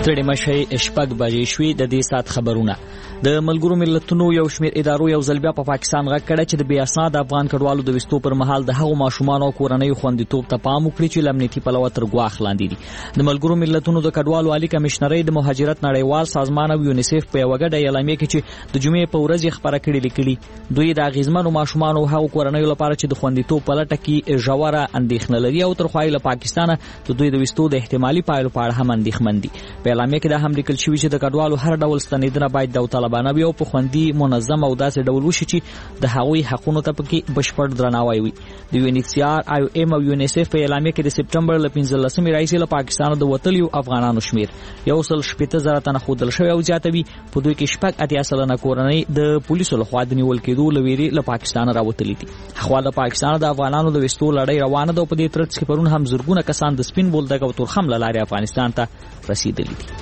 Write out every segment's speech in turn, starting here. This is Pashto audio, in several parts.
ستړي مشي شپږ بجې شوې. د دې سات خبرونه. د ملګرو ملتونو یو شمېر ادارو یو ځل بیا په پاکستان غږ کړی چې د بې اسناده افغان کډوالو د وستو پر مهال د هغو ماشومانو او کورنیو خوندیتوب ته پام وکړي چې له امنیتي پلوه تر ګواښ لاندې دي. د ملګرو ملتونو د کډوالو عالي کمشنرۍ د مهاجرت نړیوال سازمان او یونیسف په یوه ګډه اعلامیه کې چې د جمعې په ورځ خبره کړې لیکلي، دوی د اغیزمنو ماشومانو او هغو کورنیو لپاره چې د خوندیتوب په لټه کې ژوره اندېښنه لري او تر خوا له پاکستانه د دوی د وستو د احتمالي پایلو په اړه هم اندېښمن دي. په اعلامیه کې دا هم لیکل شوي چې د کډوالو هر ډول ستنېدنه باید داوطلبانه وي او په خوندي، منظم او داسې ډول وشي چې د هغوی حقونو ته پکې بشپړ درناوی وي. د UNHCR، IOM او UNICEF په اعلامیه کې د سپټمبر له 15 راهیسې له پاکستانه د وتلیو افغانانو شمیر 170,000 تنه ښودل شوی او زیاتوي. په دوی کې 80% کورنۍ د پولیسو لخوا د نیول کېدو له ویرې له پاکستانه راوتلي دي. خو د پاکستان د افغانانو د وستو لړۍ روانه ده او په دې ترڅ کې پرون هم زرګونه کسان د سپین بولدک او تورخم له لارې افغانستان ته رسیدلي دي.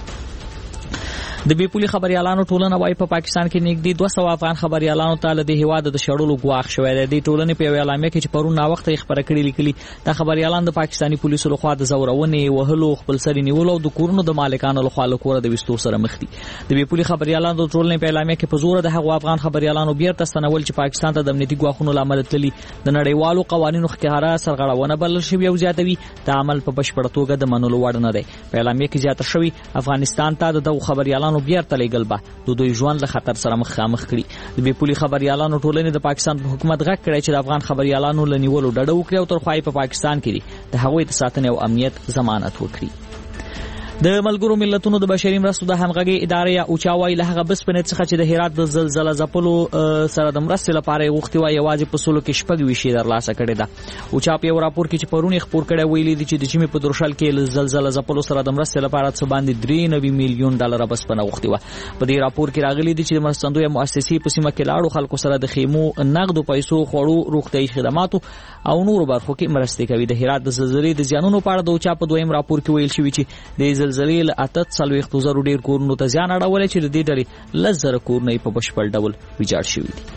د بې پولي خبريالانو ټولنه وايي په پاکستان کې نږدې 200 افغان خبريالانو ته له دې هېواد د شړلو ګواښ شوی دی. د ټولنې په یوه اعلامیه کې چې پرون ناوخته یې خبره کړې لیکلي، دا خبريالان د پاکستاني پولیسو لخوا د زورونې، وهلو، خپلسري نیولو او د کورونو د مالکانو لخوا له کوره د وستو سره مخ دي. د بې پولي خبريالانو د ټولنې په اعلامیه کې په زوره د هغو افغان خبريالانو بیرته ستنول چې پاکستان ته د امنیتي ګواښونو له امله تللي د نړیوالو قوانینو ښکاره سرغړونه بلل شوي او زیاتوي د عمل په بشپړه توګه د منلو وړ نه دی. په اعلامیه کې زیاته شوي افغانستان ته د دغو خبريالانو بیرته لیږل د دوی ژوند له خطر سره مخامخ کړي. د بې پولي خبريالانو ټولنې د پاکستان په حکومت غږ کړی چې د افغان خبريالانو له نیولو ډډه وکړي او تر خوا په پاکستان کې دي د هغوی د ساتنې او امنیت ضمانت وکړي. د ملګرو ملتونو د بشري مرستو د همغږۍ ادارې یا اوچا وايي له هغه بسپنې څخه چې د هرات د زلزله ځپلو سره د مرستې لپاره یې غوښتې وه یوازې په سلو کې 26 ترلاسه کړې ده. اوچا په یو راپور کې چې پرون یې خپور کړی ویلي دي چې د ژمي په درشل کې له زلزله ځپلو سره د مرستې لپاره څه باندې $93 میلیون بسپنه غوښتې وه. په دې راپور کې راغلي دي چې د مرستندویه مؤسسې په سیمه کې لاړو خلکو سره د خیمو، نغدو پیسو، خوړو، روغتیايي خدماتو او نورو برخو کې مرستې کوي. د هرات د زلزلې د زیانونو په اړه د اوچا په دویم راپور کې ویل شوي چې د زلزلې له 40,000 ډیر کورونو ته زیان اړولی چې د دې ډلې 10,000 کورونه په بشپړ ډول ویجاړ شوي دي.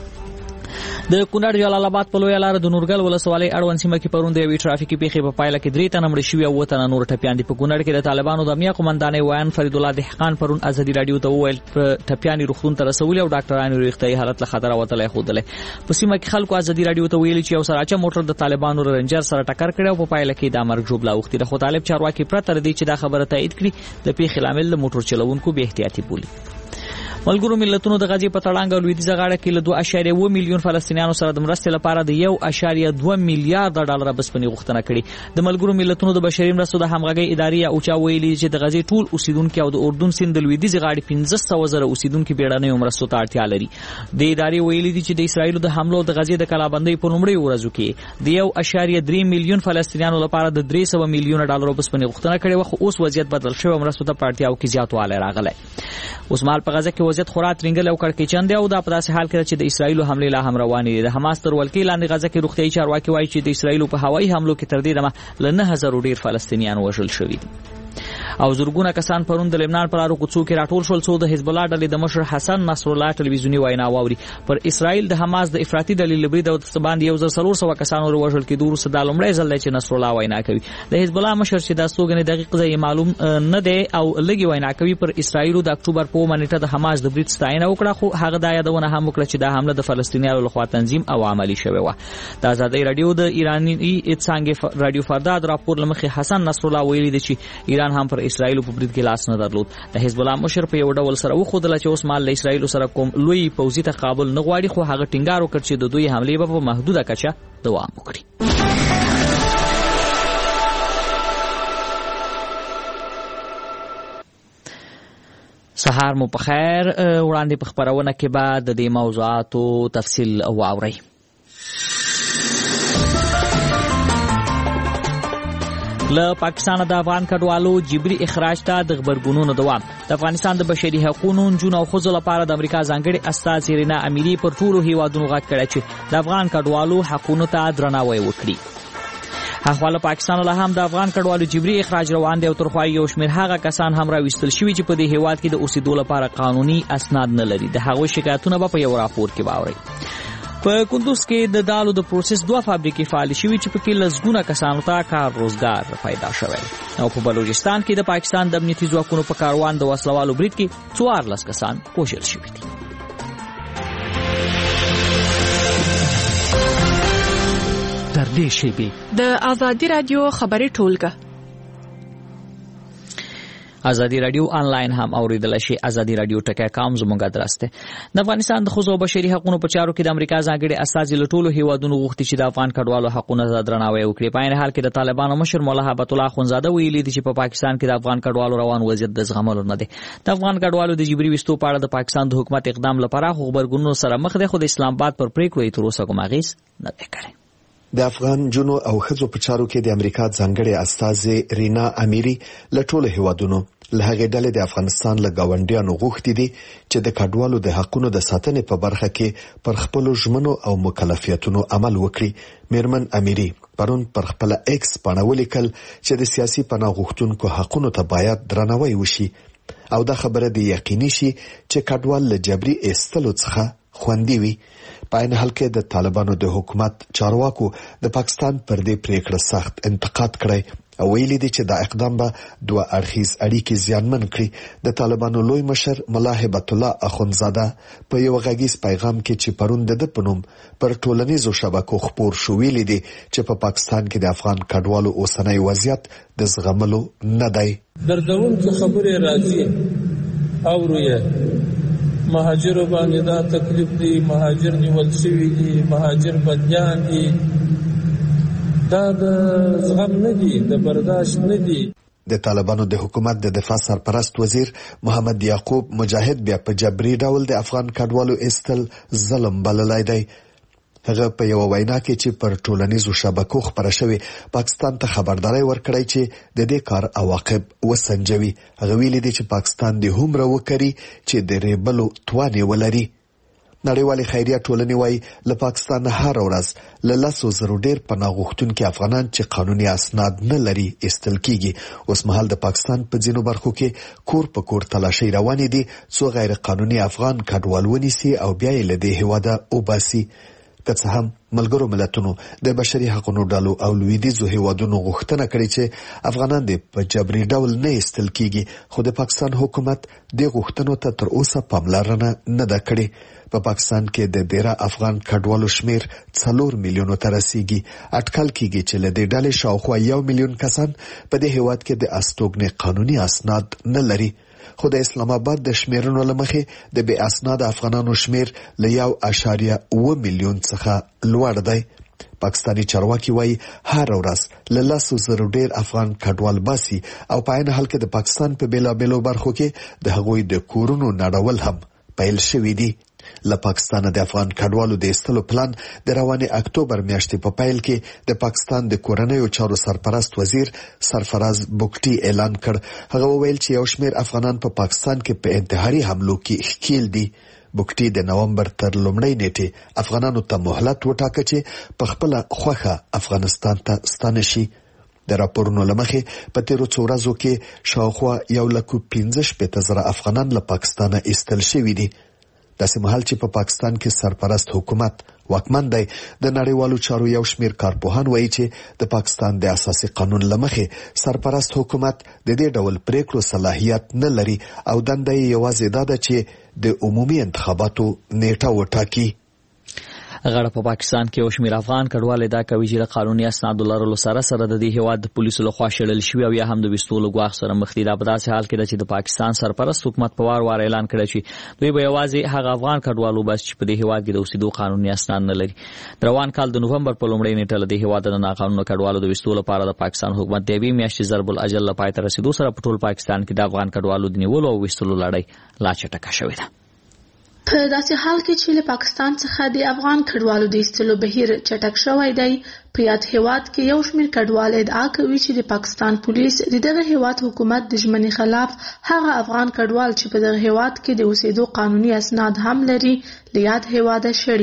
د کونړ جلال آباد په لویه لاره د نورګل ولسوالۍ اړوند سیمه کې پرون د یوې ټرافیکي پیښې په پایله کې 3 تنه مړه شوي او 7 تنه نور ټپیان دي. په کونړ کې د طالبانو د امنیه قومندان ویان فرید الله دهقان پرون ازادي رادیو ته وویل ټپیان روغتون ته رسولي او ډاکټرانو روغتیايي حالت له خطره وتلی ښودلی. په سیمه کې خلکو ازادي رادیو ته ویلي چې یو سراچه موټر د طالبانو رنجر سره ټکر کړی او په پایله کې د مرګ ژوبله اوښتې ده. خو طالب چارواکي پرته له دې چې دا خبره تایید کړي د پیښې لامل د موټر چلوونکو بې احتیاطي بولي. ملګرو ملتونو د غزې په تړانګ او لویدیځه غاړه کې له 2.1 میلیون فلسطینیانو سره د مرستې لپاره د 1.2 میلیارډ ډالر بسپنې غوښتنه کړې. د ملګرو ملتونو د بشري مرستو د همغږۍ ادارې یا اوچا ویلي چې د غزې ټول اوسیدونکي او د اردن سیند د لویدیځې غاړې 15,000 اوسیدونکي بیړنیو مرستو ته اړتیا لري. د ادارې ویلي دي چې د اسرایلو د حملو د غزې د کلابندۍ په لومړیو ورځو کې د 1.3 میلیون فلسطینیانو لپاره د 300 میلیونه ډالر بسپنې غوښتنه کړې وه، خو اوس وضعیت بدل شوی او مرستو ته په اړتیاو کې زیاتوالی راغلی. اوس مهال په غزه کې وضعیت خورا ترنګلی او کړکېچن دی او دا په داسې حال کې چې د اسرایلو حملې لا هم روانې دي. د حماس تر ولکې لاندې غزه کې روغتیايي چارواکي وایي چې د اسرایلو په هوایي حملو کې تر دې دمه له 9,000 ډیر فلسطینیان وژل شوي دي. او زرګونه کسان پرون د لبنان پر لارو کوڅو کې راټول شول څو د حزب الله ډلې د مشر حسن نصر الله ټلویزیوني وینا واوري. پر اسرائیل د حماس د افراطي ډلې لبري د باندې 1,400 کسانو وژل کېدو وروسته دا لومړی ځل دی چې نصر الله وینا کوي. د حزب الله مشر چې دا څوګنې دقیق ځای معلوم نه دی او لږی وینا کوي، پر اسرائیل د اکتوبر په منېټه د حماس د برید ستاینه وکړه، خو هغه دا یادونه هم وکړه چې دا حمله د فلسطینیانو لخوا تنظیم او عملي شوې وه. د آزادۍ رادیو د ایراني څانګې رادیو فرداد راپور له مخې حسن نصر الله ویلي دی چې ایران هم پر اسرائیل په برید کې لاس نه درلود. د حزب الله مشر په یو ډول سره وښودله چې اوس مهال له اسرائیلو سره کوم لوی پوځي تقابل نه غواړي، خو هغه ټینګار وکړ چې د دوی حملې به په محدوده کچه دوام وکړي. سهار مو په خیر. وړاندې په خپرونه کې به د دې موضوعاتو تفصیل واورئ. له پاکستان د افغان کډوالو جبري اخراج ته د غبرګونونو دوام. د افغانستان د بشري حقوقو نجونو او ښځو لپاره د امریکا ځانګړي استازي رینا امیري پر ټولو هیوادونو غږ کړی چې د افغان کډوالو حقوقو ته درناوی وکړي. هغه پاکستان له هم د افغان کډوالو جبري اخراج روان دی او تر خوا یو شمېر هغه کسان هم راوستل شوي چې په دې هیواد کې د اوسېدو لپاره قانوني اسناد نه لري. د هغوی شکایتونه به په یو راپور کې واورئ. په کندوز کې د دالو د پروسس 2 فابریکې فعال شوي چې پکې لسګونه کسانو ته کار روزګار پیدا شوی او په بلوچستان کې د پاکستان د امنیتي ځواکونو په کاروان د وسلوالو برید کې 14 کسان وژل شوي دي. تر دې شیبې د آزادي رادیو خبري ټولګه آزادی رادیو آنلاین هم اوریدل شي. آزادی رادیو ټکی.com زموږ ادرس دی. د افغانستان د ښځو او بشري حقوقو په چارو کې د امریکا ځانګړي استازي له ټولو هیوادونو غوښتي چې د افغان کډوالو حقوقو ته درناوی وکړي. په عین حال کې د طالبانو مشر مولا هبت الله اخونزاده ویلي دي چې په پاکستان کې د افغان کډوالو روان وضعیت د زغملو نه دی. د افغان کډوالو د جبري وستو په اړه د پاکستان د حکومت اقدام لپاره خبرګونونو سره مخ دی، خو د اسلام آباد پر پریکړو تر اوسه کوم اغیز نه دی کړی. د افغان جنو او ښځو په چارو کې د امریکا ځانګړي استازي رینا امیری له ټولو هیوادونو له هغې ډلې د افغانستان له ګاونډیانو غوښتي دي چې د کډوالو د حقوقو د ساتنې په برخه کې پر خپل ژمنو او مکلفیتونو عمل وکړي. میرمن امیری پرون پر خپل ایکس باندې ولیکل چې د سیاسي پناه غوښتونکو حقوقو ته باید درناوی وشي او دا خبره د یقیني شي چې کډوال له جبري ایستلو څخه خوندي وي. په عین حال کې د طالبانو د حکومت چارواکو د پاکستان پر دې پریکړه سخت انتقاد کړی او ویلي دي چې دا اقدام به دوه اړخیز اړیکې زیانمن کړي. د طالبانو لوی مشر مولا هبت الله اخونزاده په یو غږیز پیغام کې چې پرون د پنوم پر ټولنیزو شبکو خپور شو ویلي دي چې په پاکستان کې د افغان کډوالو اوسنۍ وضعیت د زغملو نه دی. دردونکې خبرې راځي او رویه مهاجر باندې دا تکلیف دی، مهاجر نیول شوي دي، مهاجر بندیان دي، دا د زغم نه دي، د برداشت نه دي. د طالبانو د حکومت د دفاع سرپرست وزیر محمد یعقوب مجاهد بیا په جبري ډول د افغان کډوالو ایستل ظلم بللی دی. هغه په یو وینا کې چې پر ټولنیزو شبکو خبره شوی پاکستان ته خبرداري ورکړی چې د دې کار عواقب وسنجوي. هغه ویلي دي چې پاکستان د هومره وکړي چې د ریبلو توان ولري. نړیوالې خیریه ټولنې وايي له پاکستان هر ورځ له 100,000 ډیر پناه غوښتونکي افغانان چې قانوني اسناد نه لري ایستل کیږي. اوس مهال د پاکستان په ځینو برخو کې کور په کور تلاشي روانې دي څو غیر قانوني افغان کډوال ونیسي او بیا یې له دې هیواده وباسي. که څه هم ملګرو ملتونو د بشري حقوقو ډلو او لویدیځو هیوادونو غوښتنه کړې چې افغانان د په جبري ډول نه ایستل کیږي، خو د پاکستان حکومت د غوښتنو ته تر اوسه پاملرنه نه ده کړې. په پاکستان کې د ډیره افغان کډوالو شمیر 4 میلیونو ته رسیدي. اټکل کیږي چې له دې ډلې شاوخوا 1 میلیون کسان په دې هیواد کې د استوګنې قانوني اسناد نه لري. خو د اسلام آباد د شمیرونو لمخې د بې اسناد افغانانو شمیر له 1.7 میلیون څخه لوړ دی. پاکستانی چارواکي وایي هر ورځ له 100,000 ډیر افغان کډوال باسي او په عین حال کې د پاکستان په بیلابیلو برخو کې د هغوی د کورونو نړول هم پیل شوي دي. له پاکستان د افغان کډوالو د ایستلو پلان د روانې اکتوبر میاشتې په پیل کې د پاکستان د کورنیو چارو سرپرست وزیر سرفراز بوکټي اعلان کړ. هغه وویل چې یو شمېر افغانان په پاکستان کې په انتحاري حملو کې ښکیل دي. بوکټي د نومبر تر لومړۍ نیټې افغانانو ته مهلت وټاکه چې په خپل خوخه افغانستان ته ستانه شي. د راپورونو لمخې په تیرو څو ورځو کې شاوخوا 1,15,000 افغانان له پاکستانه ایستل شوي دي. داسې مهال چې په پاکستان کې سرپرست حکومت واکمن دی، د نړیوالو چارو یو شمېر کارپوهان وایي چې د پاکستان د اساسي قانون لمخې سرپرست حکومت د دې ډول پریکړو صلاحیت نه لري او دنده یې یوازې دا ده چې د عمومي انتخاباتو نیټه وټاکي. غړ په پاکستان کې او شمیر افغان کډوال دا کوي چې قانوني اسناد لرلو سره سره د دې هواد د پولیسو لخوا شړل شوی او یا هم د وستولو غواخ سره مخ دي. دا په داسې حال کې چې د پاکستان سرپرست حکومت په وار اعلان کړی چې دوی به یوازې هغه افغان کډوالو بس چې په دې هواد کې د اوسېدو قانوني اسناد نه لري. روان کال د نومبر په لومړۍ نیټه له دې هواد د ناقانونه کډوالو د وستولو لپاره د پاکستان حکومت د 2 میاشتې ضرب الاجل لپاره تر رسیدو سره په ټول پاکستان کې د افغان کډوالو د نیولو او وستولو لړۍ لا چټکه شوې ده. په داسې حال کې چې له پاکستان څخه د افغان کډوالو د ایستلو بهیر چټک شوی دی، په یاد هیواد کې یو شمېر کډوال ادعا کوي چې د پاکستان پولیس د دغه هیواد حکومت د ژمنې خلاف هغه افغان کډوال چې په دغه هیواد کې د اوسېدو قانوني اسناد هم لري له یاد هیواده شړي.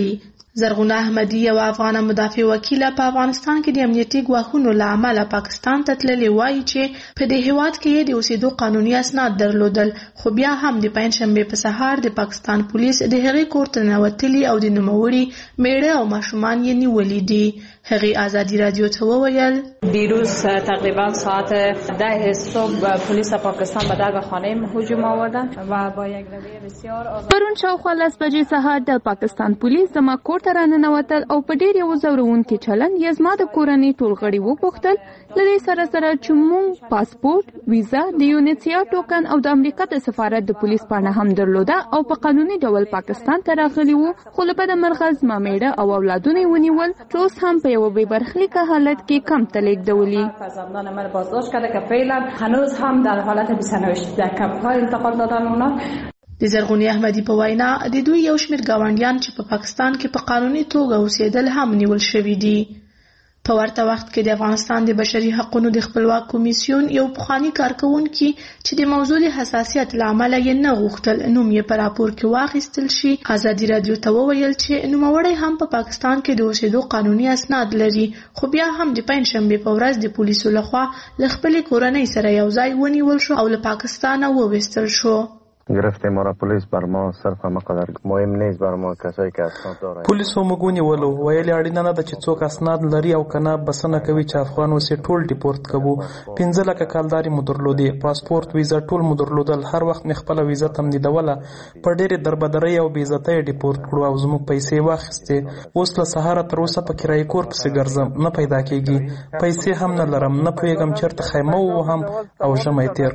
زرغونه احمدي یو افغان مدافع وکیله په افغانستان کې د امنیتي ګواښونو له امله پاکستان ته تللې وایي چې په دې هیواد کې د اوسېدو قانوني اسناد درلودل خو بیا هم د پنځشنبې په سهار د پاکستان پولیس د هغې کور ته ننوتلي او د نوموړي میړه او ماشومان یې نیولي دي. هغې ازادي رادیو ته وویل دیروز تقریبا ساعت 10 صبح پلیس پاکستان به در خانه هجوم آوردن و با یک رویه بسیار پرون شاوخوا 10 بجې سهار د پاکستان پولیس زما کور ته راننوتل او په ډېر یو ځورونکي چلند یې زما د کورنۍ ټول غړي وپوښتل. له دې سره چې موږ پاسپورت، ویزا، د یونیسیا ټوکن او د امریکا د سفارت د پولیس پاڼه هم درلوده او په قانوني ډول پاکستان ته راغلي وو، خو له بده مرغه زما میړه او اولادونه یې ونیول چې اوس هم په یو بې برخلیکه حالت کې کم ته لیږدولي. فرزندان من بازداشت کرده که فعلا هنوز هم در حالت بی‌سرنوشت در کمپ‌ها انتقال دادن اونا. د زرغونې احمدي په وینا د دوی یو شمېر ګاونډیان چې په پاکستان کې په قانوني توګه اوسېدل هم نیول شوي دي. په ورته وخت کې د افغانستان د بشري حقوقو د خپلواک کمیسیون یو پخوانی کارکونکي چې د موضوع د حساسیت له امله یې نه غوښتل نوم یې په راپور کې واخیستل شي، ازادي رادیو ته وویل چې نوموړی هم په پاکستان کې د اوسېدو قانوني اسناد لري، خو بیا هم د پنځشنبې په ورځ د پولیسو لخوا له خپلې کورنۍ سره یو ځای ونیول شو او له پاکستانه وویستل شو. گرفته ما را پلیس بر ما صرف مقدار مهم نیست بر ما کسایی که اسناد داره. پولیس موږ ونیولو، ویل اړینه نه ده چې څوک اسناد لري او کنه بسنه کوي چې افغان وسې ټول ډیپورت کوو. 15 لکه کالداري مو درلودې، پاسپورت، ویزا ټول مو درلودل، هر وخت مې خپل ویزا تمدیدوله، په ډېرې دربدرۍ او بې عزتۍ ډیپورت کړو او زموږ پیسې واخیستې. اوس له سهاره تر اوسه په کرایي کور پسې ګرځم، نه پیدا کېږي، پیسې هم نه لرم، نه پوهېږم چېرته خیمه ووهم او ژمی تېر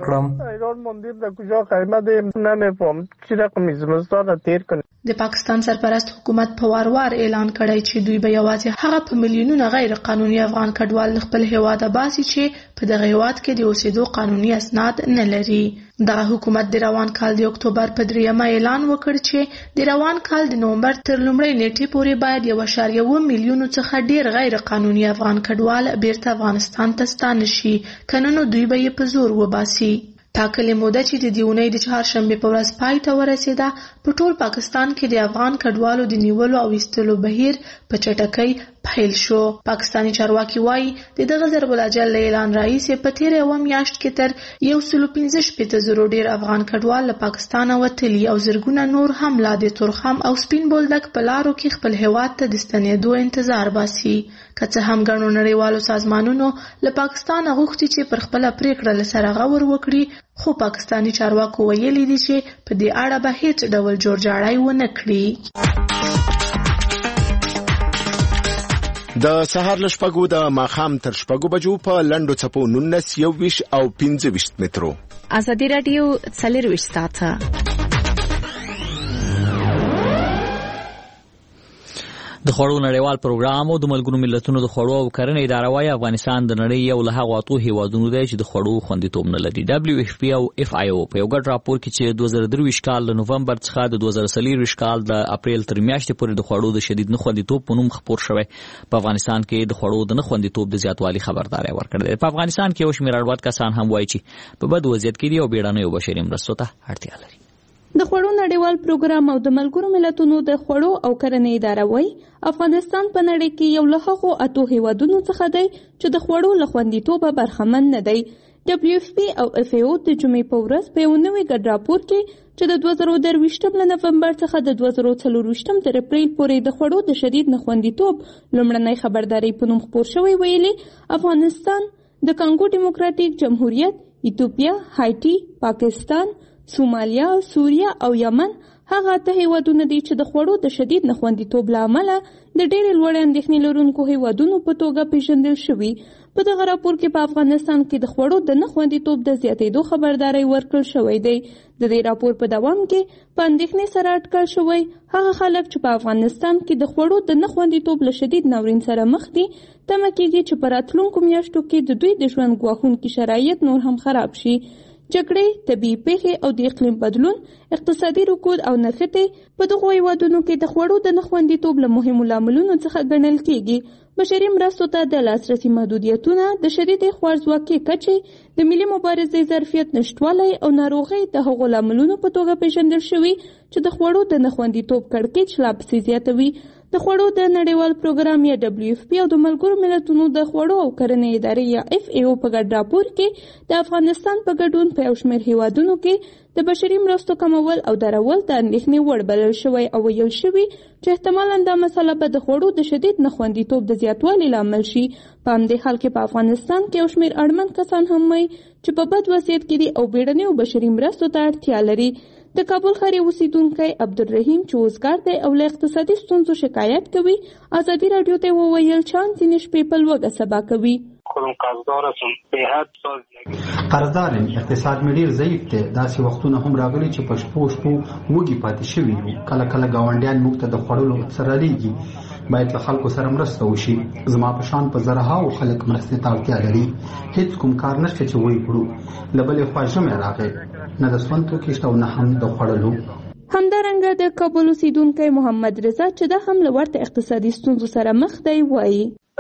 کړم. د پاکستان سرپرست حکومت په وار اعلان کړی چې دوی به یوازې هغه په میلیونونو غیر قانوني افغان کډوال خپل هیواد باسي چې په دغه هیواد کې د اوسېدو قانوني اسناد نه لري. دغه حکومت د روان کال د اکتوبر په 3 اعلان وکړ چې د روان کال د نومبر تر لومړۍ نیټې پورې باید 1.1 میلیون څخه ډیر غیر قانوني افغان کډوال بیرته افغانستان ته ستانه شي، کنه نو دوی به یې په زور وباسي. ټاکلې موده چې د دیونۍ د چهارشنبې په ورځ پای ته ورسېده، په ټول پاکستان کې د افغان کډوالو د نیولو او ایستلو بهیر په چټکۍ پیل شو. پاکستانی چارواکي وایي د دغه ضرب الاجل اعلان راهیسې په تېره یوه میاشت کې تر 115,000 ډیر افغان کډوال له پاکستانه وتلي او زرګونه نور هم لا د تورخم او سپین بولدک په لارو کې خپل هیواد ته د ستنېدو انتظار باسي. که څه هم ګڼو نړیوالو سازمانونو له پاکستانه غوښتي چې پر خپله پریکړه له سره غور وکړي، خو پاکستانی چارواکو ویلي دي چې په دې اړه به هیڅ ډول جوړجاړی ونه کړي. د سهار له شپږو د ماښام تر شپږو بجو په لنډو څپو 19, 21 او 25 مترو. ازادي رادیو 24 ساعته د خوړو نړیوال پروګرام او د ملګرو ملتونو د خوړو او کرنې اداره وايي افغانستان د نړۍ یو له هغو اتو هیوادونو دی چې د خوړو خوندیتوب نه لري. WFP او FAO په یو ګډ راپور کې چې 2023 کال له نومبر څخه د 2023 کال د اپریل تر میاشتې پورې د خوړو د شدید نه خوندیتوب په نوم خپور شوی، په افغانستان کې د خوړو د نه خوندیتوب د زیاتوالي خبرداری ورکړی دی. په افغانستان کې یو شمېر اړوند کسان هم وایي چې په بد وضعیت کې دي او بیړنیو بشري مرستو ته اړتیا لري. د خوړو نړیوال پروګرام او د ملګرو ملتونو د خوړو او کرنې اداره وایي افغانستان په نړۍ کې یو له هغو اتو هیوادونو څخه دی چې د خوړو له خوندیتوبه برخمن نه دی. WFP او FAO د جمعې په ورځ په یو نوي ګډ راپور کې چې د 2023 له نومبر څخه د 2024 تر اپریل پورې د خوړو د شدید نه خوندیتوب لومړنۍ خبرداری په نوم خپور شوی، ویلي افغانستان د کانګو ډیموکراتیک جمهوریت، ایتوپیا، هایټي، پاکستان، سومالیا، سوریه او یمن هغه ته هیوادونه دي چې د خوړو د شدید نه خوندیتوب له امله د ډېرې لوړې اندېښنې لرونکو هیوادونو په توګه پیژندل شوي. په دغه راپور کې په افغانستان کې د خوړو د نه خوندیتوب د زیاتېدو خبرداری ورکړل شوی دی. د دې راپور په دوام کې په اندېښنې سره اټکل شوی هغه خلک چې په افغانستان کې د خوړو د نه خوندیتوب له شدید ناورین سره مخ دي، تمه کېږي چې په راتلونکو میاشتو کې د دوی د ژوند ګواښونکي شرایط نور هم خراب شي. جګړې، طبیعي پیښې او د اقلیم بدلون، اقتصادي رکود او نښتې په دغو هیوادونو کې د خوړو د نه خوندیتوب له مهمو لاملونو څخه ګڼل کېږي. بشري مرستو ته د لاسرسي محدودیتونه، د شدیدې خوارځواکۍ کچې، د ملي مبارزې ظرفیت نشتوالی او ناروغۍ د هغو لاملونو په توګه پیژندل شوي چې د خوړو د نه خوندیتوب کړکېچ لا پسې زیاتوي. د خوړو د نړیوال پروګرام یا WFP او د ملګرو ملتونو د خوړو او کرنې ادارې یا FAO په ګډ راپور کې د افغانستان په ګډون په یو شمېر هیوادونو کې د بشري مرستو کمول او درول د اندېښنې وړ بلل شوی او ویل شوي چې احتمالاً دا مسله به د خوړو د شدید نخوندیتوب د زیاتوالي لامل شي. په همدې حال کې په افغانستان کې یو شمېر اړمن کسان هم وایي چې په بد وضعیت کې دي او بیړنیو بشري مرستو ته اړتیا لري. د کابل ښار اوسیدونکی عبدالرحیم چې وزګار دی او له اقتصادي ستونزو شکایت کوي ازادي راډیو ته وویل چې ځینې شپې په لوږه سبا کوي. قرضدار اقتصاد مې ډېر ضعیف دی. داسې وختونه هم راغلي چې په شپو وږي پاتې شوي یو. کله کله ګاونډیان موږ ته د خوړلو سره رالیږي. باید له خلکو سره مرسته وشي. زما په شان په زرهاو خلک مرستې ته اړتیا لري. هیڅ کوم کار نشته چې وایي کړو. له بلې خوا ژمی راغی، نه د سون توکي شته او نه هم د خوړلو. همدارنګه د کابل اوسیدونکی محمد رضا چې دا هم له ورته اقتصادي ستونزو سره مخ دی وایي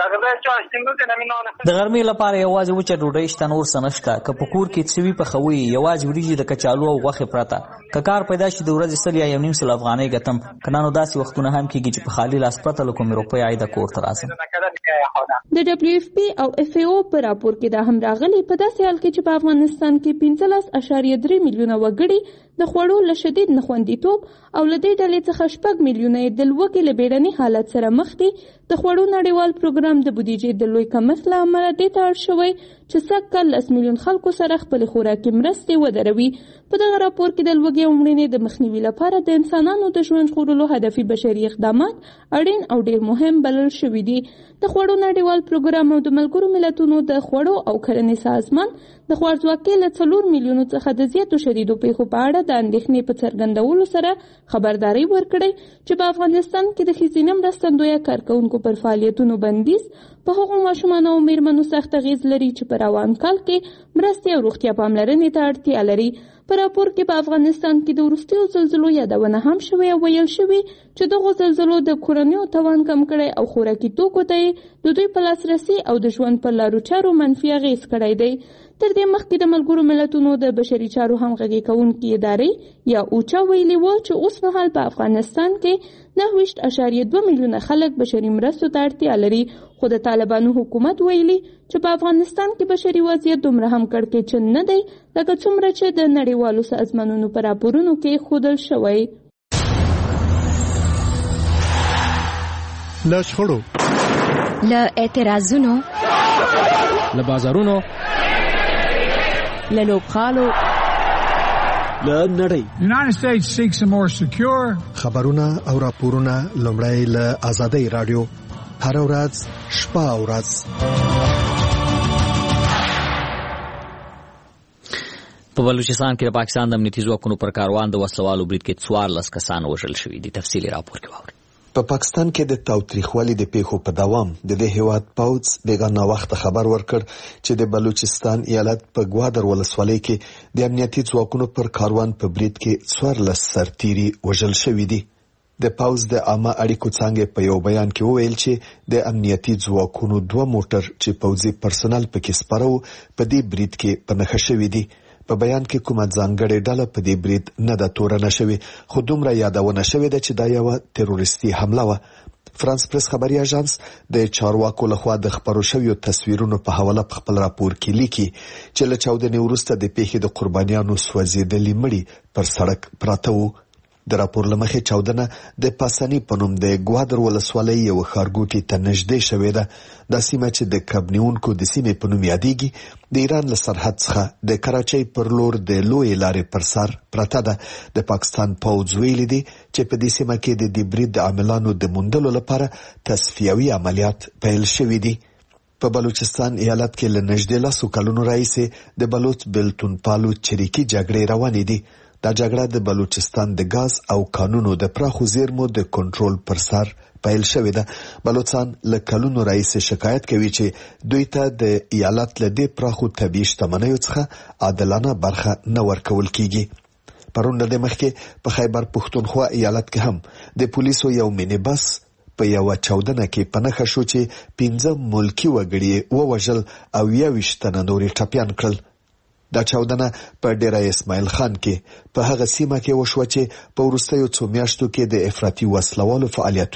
د غرمې لپاره یوازې وچه ډوډۍ شته، نور څه نشته. که په کور کې څه وي پخوي، یوازې وریجې د کچالو او غوښې پرته. که کار پیدا شي د ورځې 100 یا 1.5 افغانۍ ګټم. که نه نو داسې وختونه هم کېږي چې په خالي لاس پرته له کومې روپۍ عایده کور ته راځم. د WFP او FAO په راپور کې دا هم راغلي په داسې حال کې چې په افغانستان کې 15.3 میلیونه وګړي د خوړو له شدید نخوندیتوب او له دې ډلې څخه 6 میلیونه د لوږې له بیړني حالت سره مخ دي. د خوړو نړیوال پروګرام د بودیجې د لوی کمښت له امله دې ته اړ شوی چې سږ 10 میلیون خلکو سره خپلې خوراکي مرستې ودروي. په دغه راپور کې د لوږې او مړینې د مخنیوي لپاره د انسانانو د ژوند ژغورلو هدفي بشري اقدامات اړین او ډېر مهم بلل شوي دي. د خوړو نړیوال پروګرام او د ملګرو ملتونو د خوړو او کرنې سازمان د خوارځواکۍ له 4 میلیونو څخه د زیاتو شدیدو پیښو په اړه د اندېښنې په څرګندولو سره خبرداری ورکړی چې په افغانستان کې د ښځینه مرستندویه کارکوونکو پر فعالیتونو بندیز په هغو ماشومانو او میرمنو سخت اغېز لري چې په روان کال کې مرستې او روغتیا پاملرنې ته اړتیا لري. په راپور کې په افغانستان کې د وروستیو زلزلو یادونه هم شوې او ویل شوي چې دغو زلزلو د کورنیو توان کم کړی او خوراکي توکو ته یې د دوی په لاسرسي او د ژوند پر لارو چارو منفي اغېز کړی دی. تر دې مخکې د ملګرو ملتونو د بشري چارو همغږي کوونکې ادارې یا اوچا ویلي و چې اوس مهال په افغانستان کې 9.2 میلیونه خلک بشري مرستو ته اړتیا لري. خو د طالبانو حکومت ویلي چې په افغانستان کې بشري وضعیت دومره هم کړکېچن نه دی لکه څومره چې د نړیوالو سازمانونو په راپورونو کې ښودل شوی. له شخړو، له اعتراضونو، له بازارونو، له لوبغالو، له نړۍ خبرونه او راپورونه لومړی له آزادۍ رادیو هر ورځ شپه او ورځ. په بلوچستان کې د پاکستان د امنیتي ځواکونو پر کاروان د وسلوالو برید کې 14 کسان وژل شوي دي. تفصیلي راپور کې واورئ. په پاکستان کې د تاوتریخوالي د پیښو په دوام د دې هیواد پوځ بیګانه وخت خبر ورکړ چې د بلوچستان ایالت په ګوادر ولسوالۍ کې د امنیتي ځواکونو پر کاروان په برید کې 14 سرتیري وژل شوي دي. د پوځ د عامه اړیکو څانګې په یو بیان کې وویل چې د امنیتي ځواکونو 2 موټر چې پوځي پرسنل پکې سپاره وو په دې برید کې په نښه شوي دي. په بیان کې کومه ځانګړې ډله په دې برید نه ده تورنه شوې، خو دومره یادونه شوې ده چې دا یوه تروریستي حمله وه. فرانس پریس خبري اژانس د چارواکو لخوا د خبرو شویو تصویرونو په حواله په خپل راپور کې لیکي چې له چاودنې وروسته د پیښې د قربانیانو سوځېدلي مړي پر سړک پراته وو. د راپور له مخې چاودنه د پاسني په نوم د ګوادر ولسوالۍ یو ښارګوټي ته نږدې شوې ده. دا سیمه چې د کبنیونکو د سیمې په نوم یادېږي د ایران له سرحد څخه د کراچۍ پر لور د لویې لارې پر سر پرته ده. د پاکستان پوځ ویلي دي چې په دې سیمه کې د دې برید د عاملانو د موندلو لپاره تصفیوي عملیات پیل شوي دي. په بلوچستان ایالت کې له نږدې 10 کلونو راهیسې د بلوچ بلتون پالو چریکي جګړې روانې دي. دا جګړه د بلوچستان د غاز او کانونو د پراخو زیرمو د کنټرول پر سر پیل شوې ده. بلوچستان له کلونو راهیسې شکایت کوي چې دوی ته د ایالت له دې پراخو طبیعي شتمنیو څخه عادلانه برخه نه ورکول کیږي. پرون د مخکې په خیبر پښتونخوا ایالت کې هم د پولیسو یو مینی بس په یو چاودنه کې په نښه شو چې 15 ملکی وګړي ووژل او 21 تنه نورې ټپیان کړل. دا چاودنه په ډیره اسماعیل خان کې په هغه سیمه کې وشوه چې په وروستیو څو میاشتو کې د افراطي وسلوالو فعالیتونه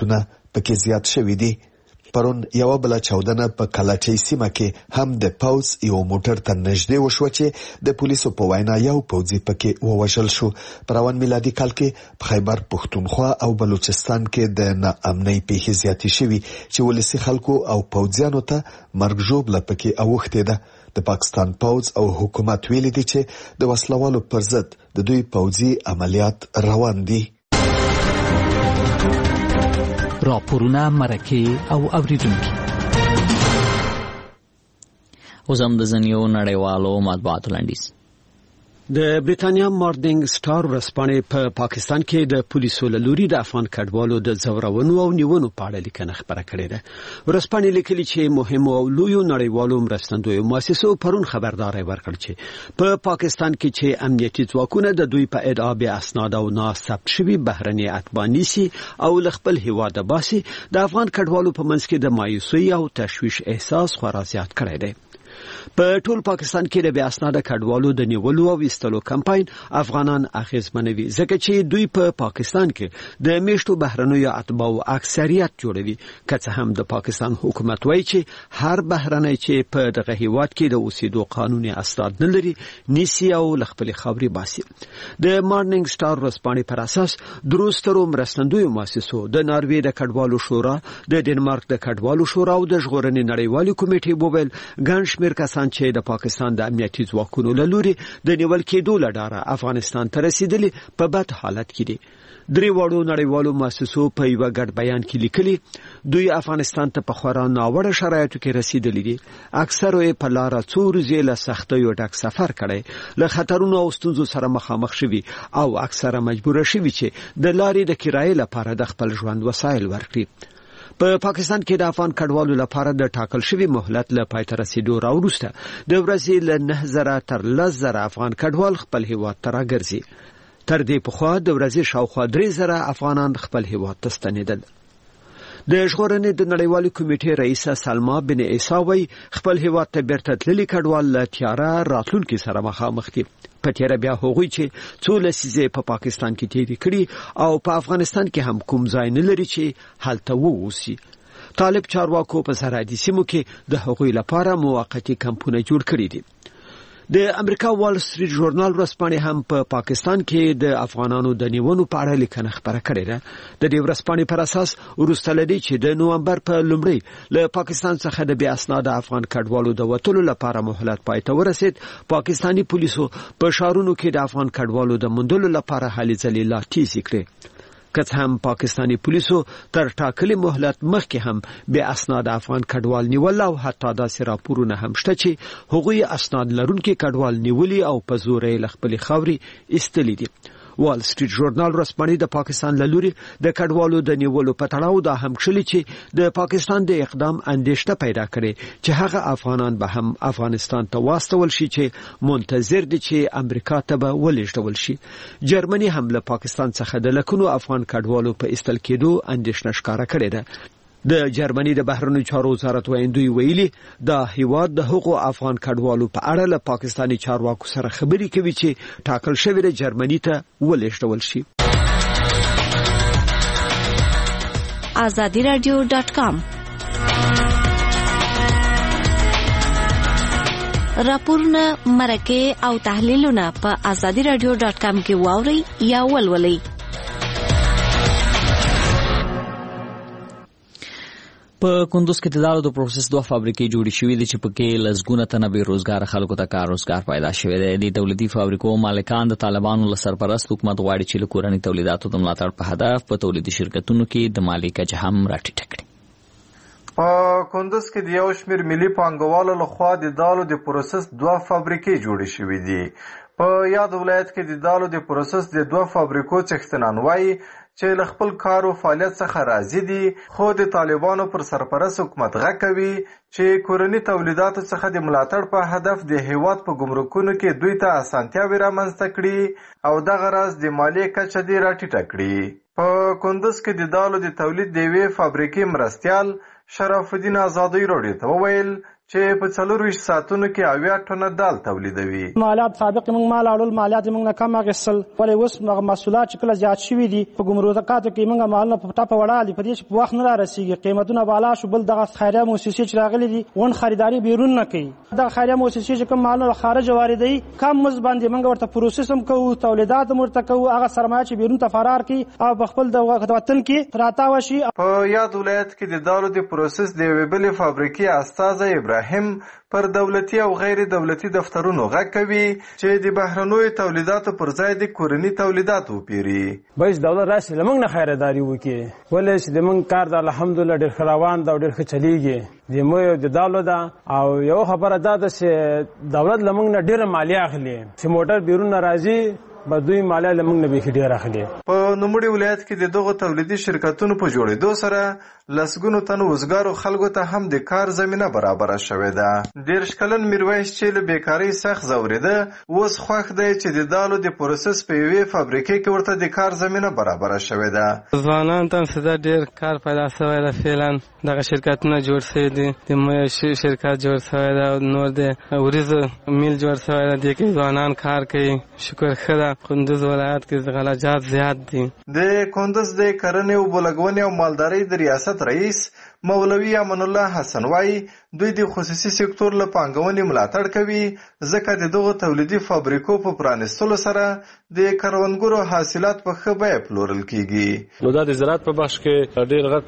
پکې زیات شوي دي. پرون یو بل چاودنه په کلاچۍ سیمه کې هم د پوز یو موټر ته نږدې وشو چې د پولیسو په وینا یو پوځي پکې ووژل شو. په روان میلادي کال کې په خیبر پښتونخوا او بلوچستان کې د ناامنۍ پیښې زیاتې شوي چې ولسي خلکو او پوځیانو ته مرګ ژوبله پکې اوښتې ده. د پاکستان پوځ او حکومت ویلي دي چې د وسلوالو پر ضد د دوی پوځي عملیات روان دي. راپورونه، مرکې او اوریدونکي. اوس هم د ځینو نړیوالو مطبوعاتو لنډیز. د بریتانیا مارنینګ سټار ورځپاڼې په پاکستان کې د پولیسو له لوري د افغان کډوالو د ځورونو او نیونو په اړه لیکنه خپره کړې ده. ورځپاڼې لیکلي چې مهمو او لویو نړیوالو مرستندویو مؤسسو پرون خبرداري ورکړه چې په پاکستان کې چې امنیتي ځواکونه د دوی په ادعا به اسناد او ناثبت شوي بهرني اتباع نیسي او له خپل هیواد باسي، د افغان کډوالو په منځ کې د مایوسۍ او تشویش احساس خورا زیات کړی دی. په ټول پاکستان کې د بیا اسناده کډوالو د نیولو او وستلو کمپاین افغانان اغیزمنوي، ځکه چې دوی په پاکستان کې د میشتو بهرنیو اتباعو اکثریت جوړوي. که څه هم د پاکستان حکومت وایي چې هر بهرنی چې په دغه هیواد کې د اوسېدو قانوني اسناد نه لري نیسي او له خپل خاورې باسي. د مارنینګ سټار ورځپاڼې پر اساس دروسترو مرستندویو مؤسسو د ناروې د کډوالو شورا، د ډنمارک د کډوالو شورا او د ژغورنې نړیوالې کمیټې وویل ګڼ شمېر کسان چې د پاکستان د امنیتي ځواکونو له لوري د نیول کېدو له ډاره افغانستان ته رسیدلي په بد حالت کې دي. درې واړو نړیوالو مؤسسو په یو ګډ بیان کې لیکلي دوی افغانستان ته په خورا ناوړه شرایطو کې رسیدلي دي. اکثره یې په لاره څو ورځې له سختیو ډک سفر کړی، له خطرونو او ستونزو سره مخامخ شوي او اکثره مجبور شوي چې د لارې د کرایې لپاره د خپل ژوند وسایل ورکړي. په پاکستان کې د افغان کډوالو لپاره د ټاکل شوی مهلت له پای ته رسیدو راوروسته د ورځې له 9,000 تر 10,000 افغان کډوال خپل هیواد ته راګرځي. تر دې پخوا د ورځې شاوخوا 3,000 افغانان خپل هیواد ته ستنېدل. د ژغورنې د نړیوالې کمیټې رئیسه سلما بن عیسی وایي خپل هیواد ته بیرته تللي کډوال له تیاره راتلونکي سره مخامخ دي. په تیاره بیا هغوی چې څو لسیزې په پاکستان کې تیرې کړي او په افغانستان کې هم کوم ځای نه لري چې هلته ووسي. طالب چارواکو په سرحدي سیمو کې د هغوی لپاره موقتي کمپونه جوړ کړي دي. د امریکا وال سټریټ ژورنال ورځپاڼې هم په پاکستان کې د افغانانو د نیونو په اړه لیکنه خپره کړې ده. د دې ورځپاڼې پر اساس وروسته لدی چې د نومبر په لومړۍ له پاکستان څخه د بیا اسناد افغان کډوالو د وټلو لپاره مهلت پای ته ورسید، پاکستانی پولیسو په شهرونو کې د افغان کډوالو د موندلو لپاره هلې ځلې لا تیزې کړې. که څه هم پاکستانی پولیسو تر ټاکلي مهلت مخکې هم بیا اسناد افغان کډوال نیول او حتی داسې راپورونه هم شته چې هغوی اسناد لرونکي کډوال نیولي او په زور یې له خپلې خاورې ایستلي دي. وال سټریټ ژورنال ورځپاڼې د پاکستان له لوري د کډوالو د نیولو په تړاو دا هم کړي چې د پاکستان د اقدام اندېښنه پیدا کړي چې هغه افغانان به هم افغانستان ته واستول شي چې منتظر دي چې امریکا ته به ولېږدول شي. جرمني هم له پاکستان څخه د لکونو افغان کډوالو په ایستل کېدو اندېښنه ښکاره کړې ده. د جرمني د بهرنیو چارو وزارت ویندوی ویلي دا هیواد د حقوق افغان کډوالو په اړه له پاکستانی چارواکو سره خبرې کوي چې ټاکل شوی د جرمني ته ولېږدول شي. azadiradio.com راپورونه، مرکې او تحلیلونه په azadiradio.com کې واورئ یا ولولئ. په کندوز کې د دالو د پروسس 2 فابریکې جوړې شوې دي چې پکې لسګونه تنه بې روزګار خلکو ته کار روزګار پیدا شوی دی. د دولتي فابریکو مالکان د طالبانو له سرپرست حکومت غواړي چې له کورني تولیداتو د ملاتړ په هدف په تولیدي شرکتونو کې د مالي کچه هم راټیټه کړي. په کندوز کې د یو شمېر ملي پانګوالو لخوا د دالو د پروسس 2 فابریکې جوړې شوې دي. په یاد ولایت کې د دالو د پروسس د 2 فابریکو څښتنان وایي چې له خپل کار او فعالیت څخه راضي دي، خو د طالبانو پر سرپرست حکومت غږ کوي چې کورني تولیداتو څخه د ملاتړ په هدف د هیواد په ګمرکونو کې دوی ته اسانتیاوې رامنځته کړي او دغه راز د مالیې کچه دې راټیټه کړي. په کندوز کې د دالو د تولید د یوې فابریکې مرستیال شرف الدین آزادی راډیو ته وویل چې په 24 ساعتونو کې 80 ټنه دال تولیدوي. مالیات سابق موږ مال اړول مالیات موږ نه کم اخیستل ولې اوس محصولات چې کله زیات شوي دي په ګمرکاتو کې موږ مالونه په ټاپه وړاندې دي په دې چې په وخت نه رارسیږي قیمتونه بالا شو. بل دغه خیریه مؤسسې چې راغلي دي ون خریداري بیرون نه کوي. دغه خیریه مؤسسې چې کوم مالونه خارج واردوي کم مزد باندې موږ ورته پروسس هم کوو تولیدات هم ورته کوو هغه سرمایه چې بیرون ته فرار کوي او په خپل د وطن کې راتاو شي. په یاد ولایت کې د دالو د پروسس د یوې بلې فابریکې استازی ابراهیم پر دولتي او غیر دولتي دفترونو غږ کوي چې د بهرنیو تولیداتو پر ځای د کورني تولیداتو وپیري. باید دولت راشي لمنګ نه خیراداري وکړي ولې چې لمنګ کار د الحمدلله ډېر روان دا ډېر ښه چلیږي د مو د دالو دا او یو خبره دا ده چې دولت لمنګ نه ډېر مالیه اخلي چې موټر بیرون راځي بدوی مالیه لمنګ نه به ډېر اخلي. په نوموړي ولایت کې د دغو تولیدي شرکتونو په جوړېدو سره لسګونو تنو وزګارو خلکو ته هم د کار زمینه برابره شوې ده. 13 کلن میرویس چې له بیکارۍ سخت ځورېده اوس خوښ دی چې د دالو د پروسس په یوې فابریکې کې ورته د کار زمینه برابره شوې ده. ځوانان ته څه ډېر کار پیدا شوی ده. فعلا دغه شرکتونه جوړ شوي دي د مو شرکت جوړ شوی ده نور د وریځو میل جوړ شوی ده دې کې ځوانان کار کوي. شکر ښه ده. کندوز ولایت کې غلاجات زیات دي. د کندوز د کرنې او بلګونې او مالدارۍ د ریاست رئیس مولوي امان الله حسن وايي دوی د خصوصي سکتور له پانګونې ملاتړ کوي ځکه د دغو تولیدي فابریکو په پرانیستلو سره د کروندګرو حاصلات په ښه بیه پلورل کیږي. نو دا د زراعت په بخش کې ډېر غټ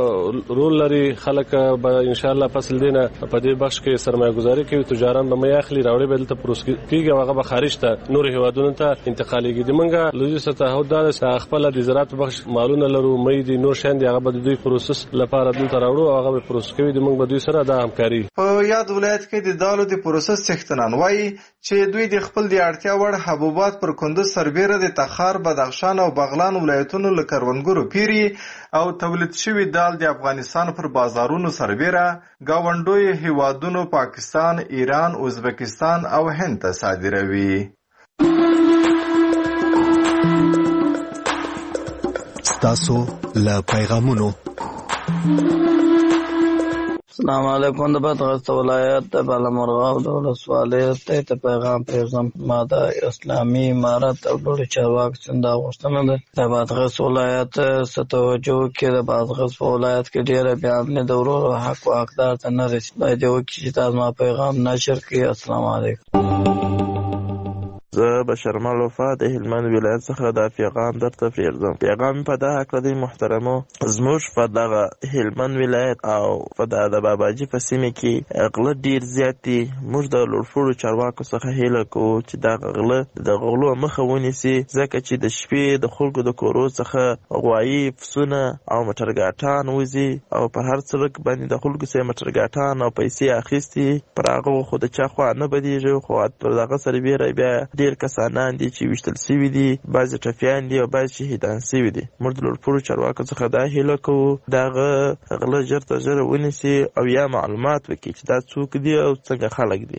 رول لري. خلک به ان شاء الله فصل دینه په دې بخش کې سرمایه گذاري کوي. تجاران به مې اخلي راوړي به دلته پروسس کیږي او هغه به خارج ته نور هیوادونو ته انتقالېږي. د منګه لوی تعهد دا خپل د زراعت په بخش مالونه لرو مې د نور شاندې هغه به د دوی پروسس لپاره دلته راوړو او هغه به پروسس کوي. د منګه به دوی سره دا همکاري. په یاد ولایت کې د دالو د پروسس څښتنان وايي چې دوی د خپل د اړتیا وړ حبوبات پر کندوز سربېره د تخار بدخشان او بغلان ولایتونو له کروندګرو پیري او تولید شوي دال د افغانستان پر بازارونو سربېره ګاونډیو هیوادونو پاکستان ایران ازبکستان او هند ته صادروي. ستاسو له پیغامونو. السلام علیکم. د بدغست ولایت د بالامرغاب د ولسوالۍ ته پیغام پیغام ما د اسلامي امارت او ډول چارواکو څخه غوښتنه ده د بدغست ولایت ستوجو کې د بدغست ولایت کې ډیره بیان نه دورو حق او حقدار ته نه رسي باید یو چې تاسو ما پیغام نشر کړئ. السلام علیکم. زه بشرمل وفا د هلمند ولایت څخه دا پیغام درته پرېږدم. پیغام په دا هکله دی محترمو زموږ په دغه هلمند ولایت او په د باباجي په سیمه کې غله ډېر زیات دي. موږ د لوړپوړو چارواکو څخه هیله کوو چې دغه غله د غلو مخه ونیسي ځکه چې د شپې د خلکو د کورو څخه غوایي پسونه او موټرګاټان وځي او په هر سړک باندې د خلکو څخه موټرګاټان او پیسې اخیستي پر هغه خو د چا خوا نه بدیږي خو پر دغه سربېره بیا ډېر کسانان دي چې ویشتل شوي دي بعضې ټپیان دي او بعضې شهیدان شوي دي. موږ د لوړپوړو چارواکو څخه دا هیله کوو دغه غله ژر تر ژره ونیسي او یا معلومات وکړي چې دا څوک دي او څنګه خلک دي.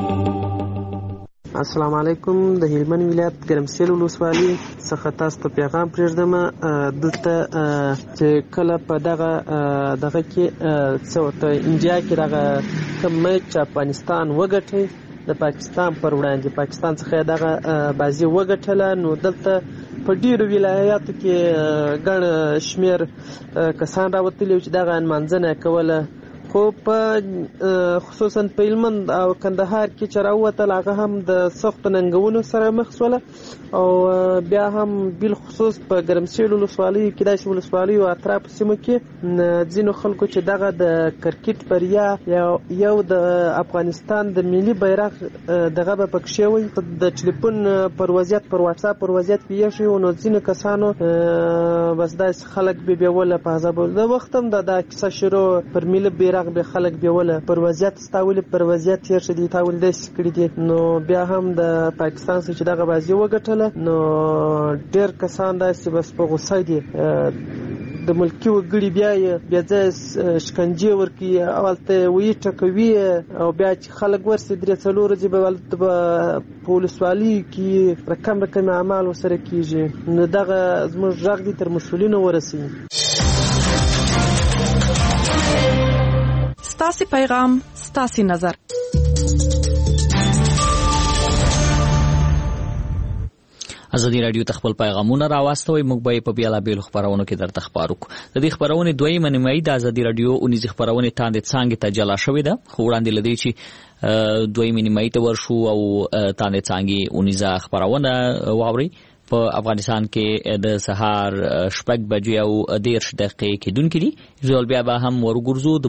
السلام علیکم. د هلمند ولایت ګرمسیل ولسوالۍ څخه تاسو ته پیغام پرېږدم دلته چې کله په دغه کې څه ورته انډیا کې دغه کوم میچ افغانستان وګټي د پاکستان پر وړاندې پاکستان څخه دغه بازي وګټله نو دلته په ډیرو ولایاتو کې ګڼ شمیر کسان راوتلي چې دغه نمانځنه کوله خو په خصوصا په هلمند او کندهار کې چې راووتل هغه هم د سختو ننګونو سره مخ شوله او بیا هم بالخصوص په ګرمسیل ولسوالیو کې داسې ولسوالیو اطرافو سیمو کې ځینو خلکو چې دغه د کرکټ بریا یو د افغانستان د ملي بیرغ دغه به پکښې وي د ټلیفون پر وضعیت پر واټساپ پر وضعیت کې ایښی و نو ځینو کسانو بس داسې خلک بیوله په عذابول د وخت هم دا کیسه شروع پر ملي بیرغ به خلک بیوله پر وضعیت ستاولې پر وضعیت تېر شي دي تاول داسې کړي دي نو بیا هم د پاکستان څخه چې دغه بازي وګټله نو ډېر کسان داسې بس په غوسه دي د ملکي وګړي بیا ځای شکنجې ورکوي هلته ویې ټکوي او بیا چې خلک ورسي 3-4 ورځې به هلته په ولسوالیو کې رقم اعمال ورسره کېږي نو دغه زموږ غږ دي تر مسؤلینو ورسوي. ستاسې پیغام ستاسو نظر. ازادي رادیو تخپل پیغامونه راوستوي. موږ به په بیلابیلو خبرونو کې درته خبرو کوو. د دې خبرونې دویمه نیمایي د ازادي رادیو اونیزي خبرونه تاندې څنګه ته جلا شوې ده. خو وړاندې لدی چې دویمه نیمایي ته ورشو او تاندې څنګه اونیزه خبرونه واوري. په افغانستان کې د سهار 6 بجې او 10 دقیقې کې دونکې دي. ځول بیا به هم ورګرځو.